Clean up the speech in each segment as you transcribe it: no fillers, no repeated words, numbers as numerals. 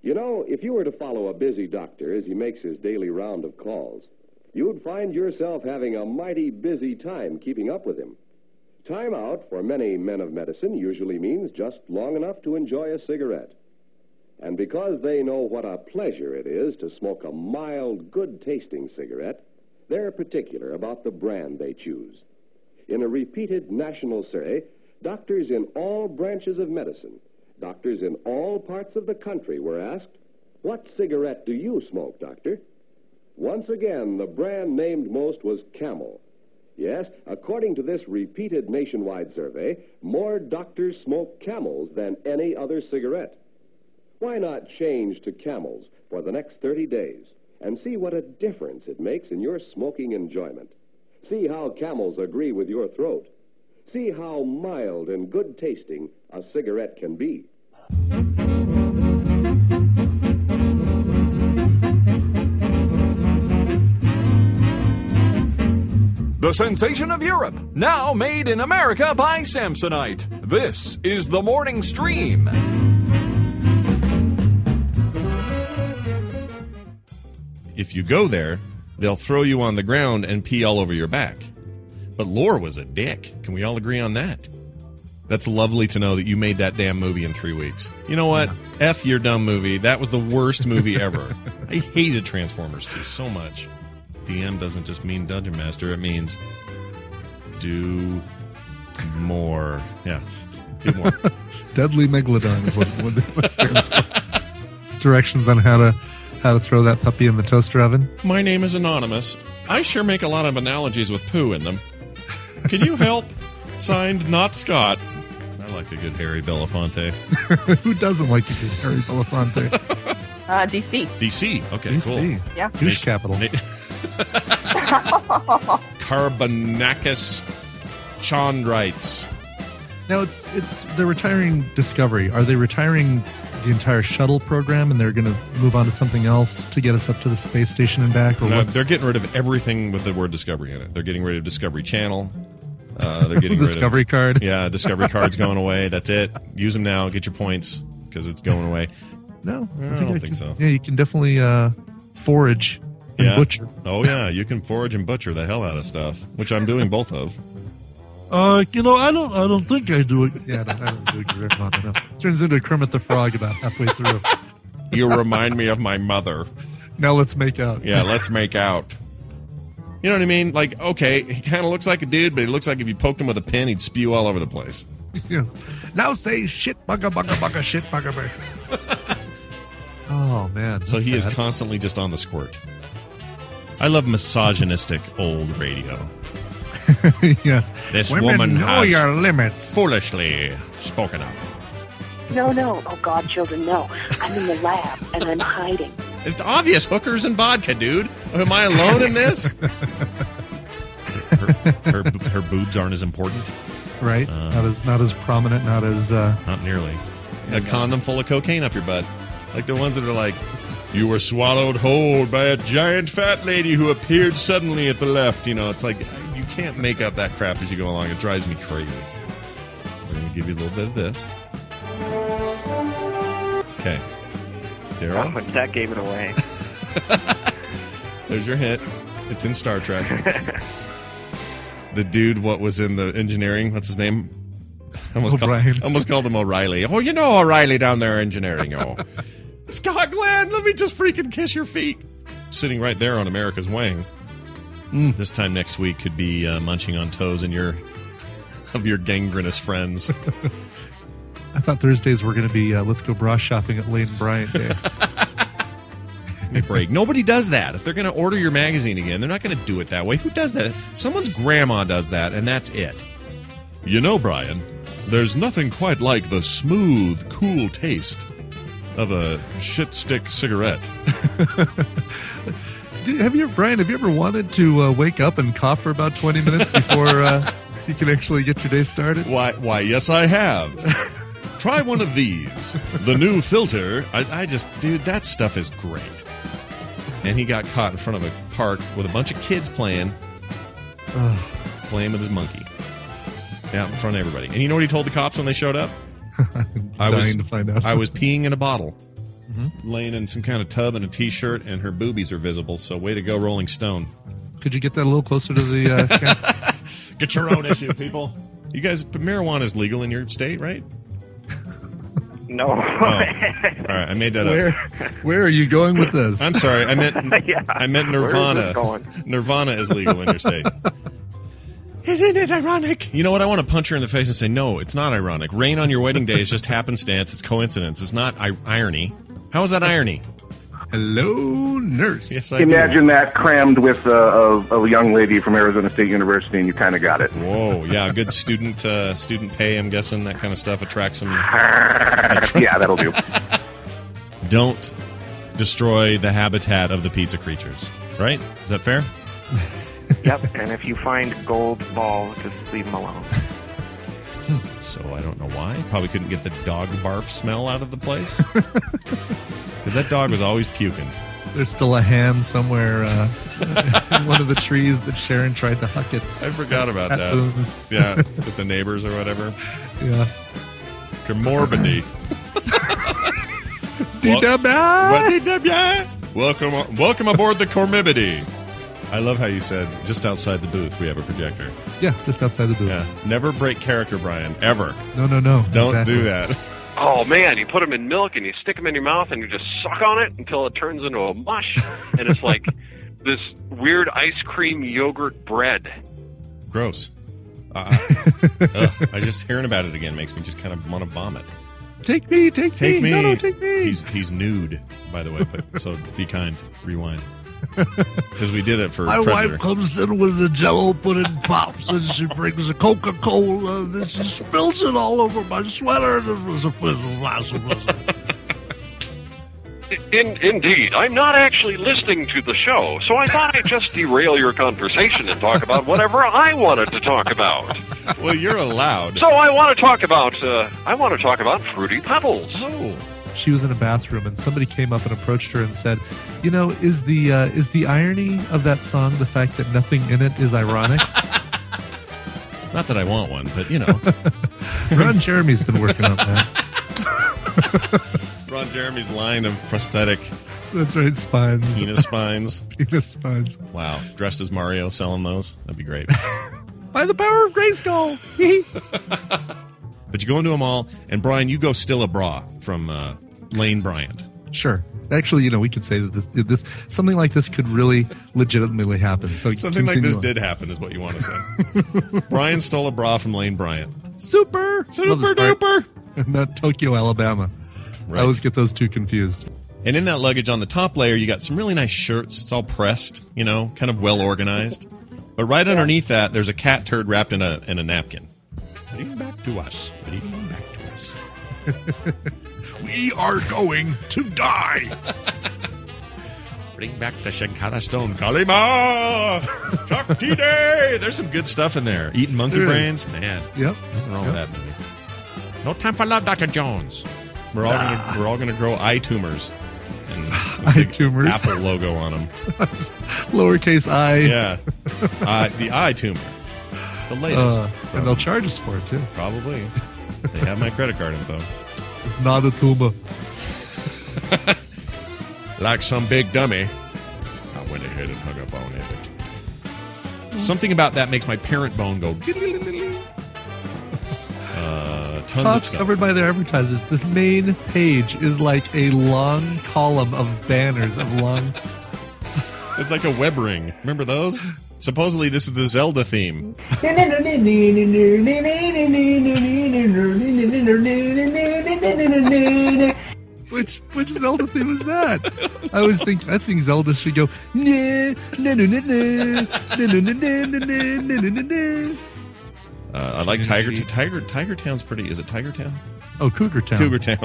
You know, if you were to follow a busy doctor as he makes his daily round of calls, you'd find yourself having a mighty busy time keeping up with him. Time out for many men of medicine usually means just long enough to enjoy a cigarette. And because they know what a pleasure it is to smoke a mild, good-tasting cigarette, they're particular about the brand they choose. In a repeated national survey, doctors in all branches of medicine, doctors in all parts of the country were asked, "What cigarette do you smoke, doctor?" Once again, the brand named most was Camel. Yes, according to this repeated nationwide survey, more doctors smoke Camels than any other cigarette. Why not change to Camels for the next 30 days and see what a difference it makes in your smoking enjoyment? See how Camels agree with your throat. See how mild and good-tasting a cigarette can be. The sensation of Europe, now made in America by Samsonite. This is the Morning Stream. If you go there, they'll throw you on the ground and pee all over your back. But Lore was a dick. Can we all agree on that? That's lovely to know that you made that damn movie in 3 weeks. You know what? F your dumb movie. That was the worst movie ever. I hated Transformers 2 so much. DM doesn't just mean Dungeon Master. It means do more. Yeah, do more. Deadly Megalodon is what it stands for. Directions on how to throw that puppy in the toaster oven. My name is Anonymous. I sure make a lot of analogies with poo in them. Can you help? Signed, Not Scott. I like a good Harry Belafonte. Who doesn't like a good Harry Belafonte? DC. DC. Okay, DC. cool. Yeah. Douche capital. Carbonacus chondrites. Now they're retiring Discovery. Are they retiring the entire shuttle program and they're going to move on to something else to get us up to the space station and back? Or No, they're getting rid of everything with the word Discovery in it. They're getting rid of Discovery Channel. They're getting Discovery rid of, card. Yeah, Discovery card's going away. That's it. Use them now. Get your points because it's going away. No, I don't think so. Yeah, you can definitely forage and butcher. Oh yeah, you can forage and butcher the hell out of stuff, which I'm doing both of. I don't think I do it. Yeah, I don't do it very much. No. Turns into Kermit the Frog about halfway through. You remind me of my mother. Now let's make out. Yeah, let's make out. You know what I mean? Like, okay, he kind of looks like a dude, but he looks like if you poked him with a pin, he'd spew all over the place. Yes. Now say shit, bugga, shit, bugga. Oh, man. So he is constantly just on the squirt. I love misogynistic old radio. Yes. This Women woman know has your limits. foolishly spoken up. No. Oh, God, children, no. I'm in the lab, and I'm hiding. It's obvious. Hookers and vodka, dude. Am I alone in this? her boobs aren't as important. Right. Not as prominent, not as... Not nearly. A condom full of cocaine up your butt. Like the ones that are like, you were swallowed whole by a giant fat lady who appeared suddenly at the left. You know, it's like, you can't make up that crap as you go along. It drives me crazy. I'm going to give you a little bit of this. Okay. Daryl? Oh, that gave it away. There's your hint. It's in Star Trek. The dude, what was in the engineering? What's his name? Almost called him O'Reilly. Oh, you know O'Reilly down there engineering. Oh, Scott Glenn, let me just freaking kiss your feet. Sitting right there on America's wing. This time next week could be munching on toes of your gangrenous friends. I thought Thursdays were going to be let's go bra shopping at Lane Bryant Day. Give me a break. Nobody does that. If they're going to order your magazine again, they're not going to do it that way. Who does that? Someone's grandma does that, and that's it. You know, Brian, there's nothing quite like the smooth, cool taste of a shit stick cigarette. Brian, have you ever wanted to wake up and cough for about 20 minutes before you can actually get your day started? Why, yes, I have. Try one of these. The new filter. Dude, that stuff is great. And he got caught in front of a park with a bunch of kids playing with his monkey. Yeah, in front of everybody. And you know what he told the cops when they showed up? Dying to find out. I was peeing in a bottle. laying in some kind of tub in a T-shirt, and her boobies are visible. So way to go, Rolling Stone. Could you get that a little closer to the camera? Get your own issue, people. You guys, marijuana is legal in your state, right? No. Oh. All right, I made that up. Where are you going with this? I'm sorry. I meant Nirvana. Where is this going? Nirvana is legal in your state. Isn't it ironic? You know what? I want to punch her in the face and say, no, it's not ironic. Rain on your wedding day is just happenstance. It's coincidence. It's not irony. How is that irony? Hello, nurse. Yes, I Imagine that crammed with a young lady from Arizona State University, and you kind of got it. do. Whoa, yeah, good student pay, I'm guessing. That kind of stuff attracts some... Yeah, that'll do. Don't destroy the habitat of the pizza creatures, right? Is that fair? Yep, and if you find gold balls, just leave them alone. So I don't know why. Probably couldn't get the dog barf smell out of the place. Because that dog was always puking. There's still a ham somewhere in one of the trees that Sharon tried to huck it. I forgot about at that. Boone's. Yeah, with the neighbors or whatever. Yeah. Comorbidity. Welcome aboard the Comorbidity. I love how you said, just outside the booth, we have a projector. Yeah, just outside the booth. Yeah. Never break character, Brian. Ever. No. Don't exactly. do that. Oh, man, you put them in milk and you stick them in your mouth and you just suck on it until it turns into a mush. And it's like this weird ice cream yogurt bread. Gross. Ugh, I just hearing about it again makes me just kind of want to vomit. Take me. Take me. No, take me. He's nude, by the way, but so be kind. Rewind. Because we did it for My Predator. wife comes in with the Jello pudding pops, and she brings a Coca-Cola, and then she spills it all over my sweater, and it was a fizzle. Indeed. I'm not actually listening to the show, so I thought I'd just derail your conversation and talk about whatever I wanted to talk about. Well, you're allowed. So I want to talk about Fruity Pebbles. Oh. She was in a bathroom, and somebody came up and approached her and said, "You know, is the irony of that song the fact that nothing in it is ironic?" Not that I want one, but you know. Ron Jeremy's been working on that. Ron Jeremy's line of prosthetic That's right, spines. penis spines. Penis spines. Wow. Dressed as Mario selling those? That'd be great. By the power of Grayskull. But you go into a mall, and Brian, you go Still a Bra from Lane Bryant. Sure. Actually, you know, we could say that this something like this could really legitimately happen. So Something like continue this on. did happen is what you want to say. Brian stole a bra from Lane Bryant. Super duper. Not Tokyo, Alabama. Right. I always get those two confused. And in that luggage on the top layer, you got some really nice shirts. It's all pressed, you know, kind of well organized. But right underneath that, there's a cat turd wrapped in a napkin. Bring back to us. Bring back to us. We are going to die. Bring back the Shankara Stone. Kalima! Chuck T. Day! There's some good stuff in there. Eating monkey There brains. is. Man. Yep. Nothing wrong with that movie. No time for love, Dr. Jones. We're all gonna grow eye tumors. And Eye tumors. Apple logo on them. Lowercase I. Yeah. The eye tumor. The latest. And they'll charge us for it, too. Probably. They have my credit card info. It's not a tumor. Like some big dummy, I went ahead and hung up on it. Something about that makes my parent bone go. Tons of Costs stuff. covered by their advertisers. This main page is like a long column of banners of long. It's like a web ring. Remember those? Supposedly, this is the Zelda theme. Which Zelda theme is that? I think Zelda should go. I like Tiger Town's pretty. Is it Tiger Town? Oh, Cougar Town. Cougar Town.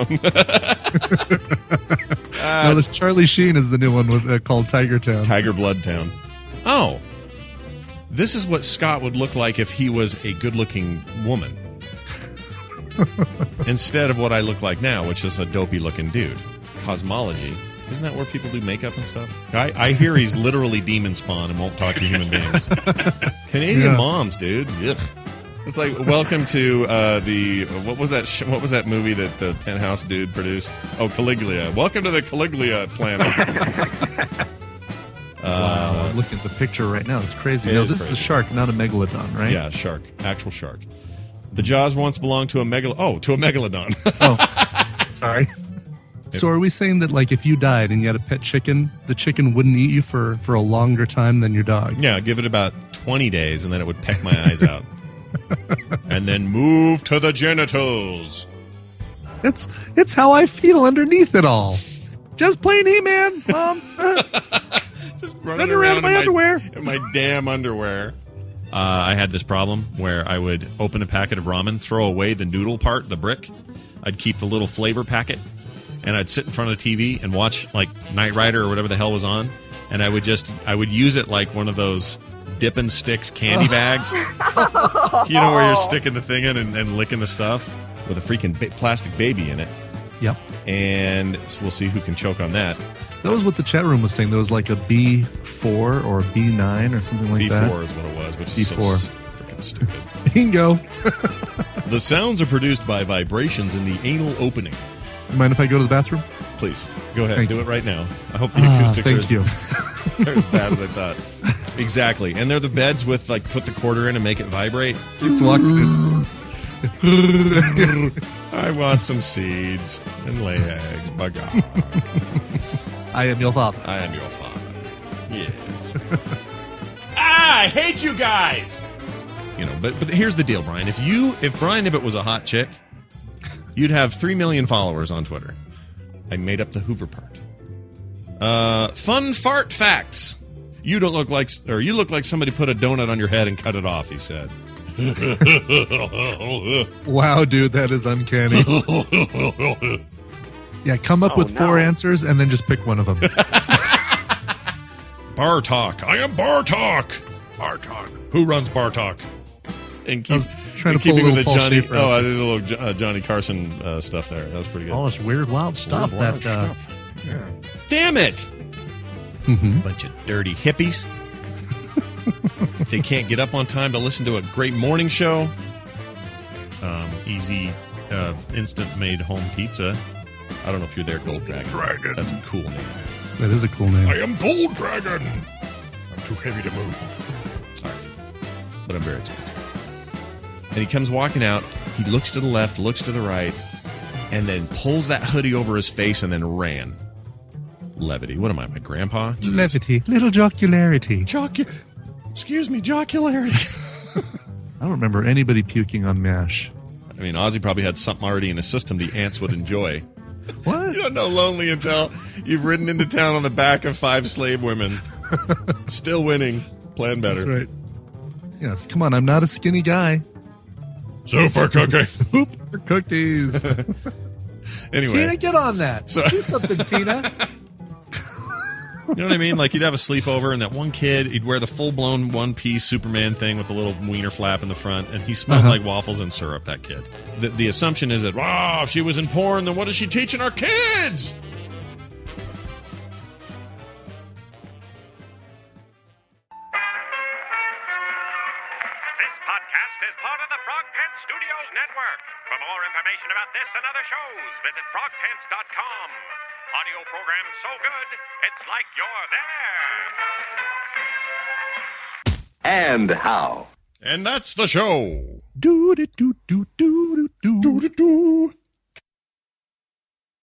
No, this Charlie Sheen is the new one called Tiger Town. Tiger Blood Town. Oh, this is what Scott would look like if he was a good-looking woman. Instead of what I look like now, which is a dopey-looking dude. Cosmology. Isn't that where people do makeup and stuff? I hear he's literally demon spawn and won't talk to human beings. Canadian moms, dude. Ugh. It's like welcome to what was that movie that the Penthouse dude produced? Oh, Caligula. Welcome to the Caligula planet. Wow, I'm looking at the picture right now. It's crazy. It No, is this is a shark, not a megalodon, right? Yeah, shark, actual shark. The jaws once belonged to a megalodon. Oh, sorry. So are we saying that, like, if you died and you had a pet chicken, the chicken wouldn't eat you for a longer time than your dog? Yeah, give it about 20 days, and then it would peck my eyes out. And then move to the genitals. It's how I feel underneath it all. Just plain He-Man, Mom. Just running around in my underwear. In my damn underwear. I had this problem where I would open a packet of ramen, throw away the noodle part, the brick. I'd keep the little flavor packet, and I'd sit in front of the TV and watch, like, Knight Rider or whatever the hell was on, and I would use it like one of those dip and sticks candy bags. You know, where you're sticking the thing in and licking the stuff with a freaking plastic baby in it. Yep. And we'll see who can choke on that. That was what the chat room was saying. There was like a B4 or a B9 or something like that. B4 is what it was, which is so freaking stupid. Bingo. The sounds are produced by vibrations in the anal opening. Mind if I go to the bathroom? Please, go ahead. Thank Do you. it right now. I hope the acoustics thank you. They're as bad as I thought. Exactly. And they're the beds with, like, put the quarter in and make it vibrate. Keeps locking it. I want some seeds and lay eggs. By God. I am your father. I am your father. Yes. I hate you guys. You know, but here's the deal, Brian. If Brian Ibbott was a hot chick, you'd have 3 million followers on Twitter. I made up the Hoover part. Fun fart facts. You look like somebody put a donut on your head and cut it off, he said. Wow, dude, that is uncanny. Yeah, come up with 4 answers and then just pick one of them. Bartok. I am Bartok. Bartok. Who runs Bartok? And keep trying to keeping pull a with the little Paul Johnny. Schaefer Oh, out. I did a little Johnny Carson stuff there. That was pretty good. All this weird, wild stuff. Weird, wild stuff. Damn it! Bunch of dirty hippies. They can't get up on time to listen to a great morning show. Easy, instant made home pizza. I don't know if you're there, Gold Dragon. That's a cool name. That is a cool name. I am Gold Dragon. I'm too heavy to move. All right. But I'm very expensive. And he comes walking out. He looks to the left, looks to the right, and then pulls that hoodie over his face and then ran. Levity. What am I, my grandpa? Jeez. Levity. Little jocularity. Excuse me, jocularity. I don't remember anybody puking on MASH. I mean, Ozzy probably had something already in his system the ants would enjoy. What? You don't know lonely until you've ridden into town on the back of 5 slave women. Still winning. Plan better. That's right. Yes, come on, I'm not a skinny guy. Super cookie. Super cookies. Anyway. Tina, get on that. So- Do something, Tina. You know what I mean? Like, you'd have a sleepover, and that one kid, he'd wear the full-blown one-piece Superman thing with the little wiener flap in the front, and he smelled like waffles and syrup, that kid. The assumption is that, wow, if she was in porn, then what is she teaching our kids? This podcast is part of the Frog Pants Studios Network. For more information about this and other shows, visit frogpants.com. Audio program so good, it's like you're there. And how? And that's the show. Do-do-do-do-do-do-do. Do-do-do.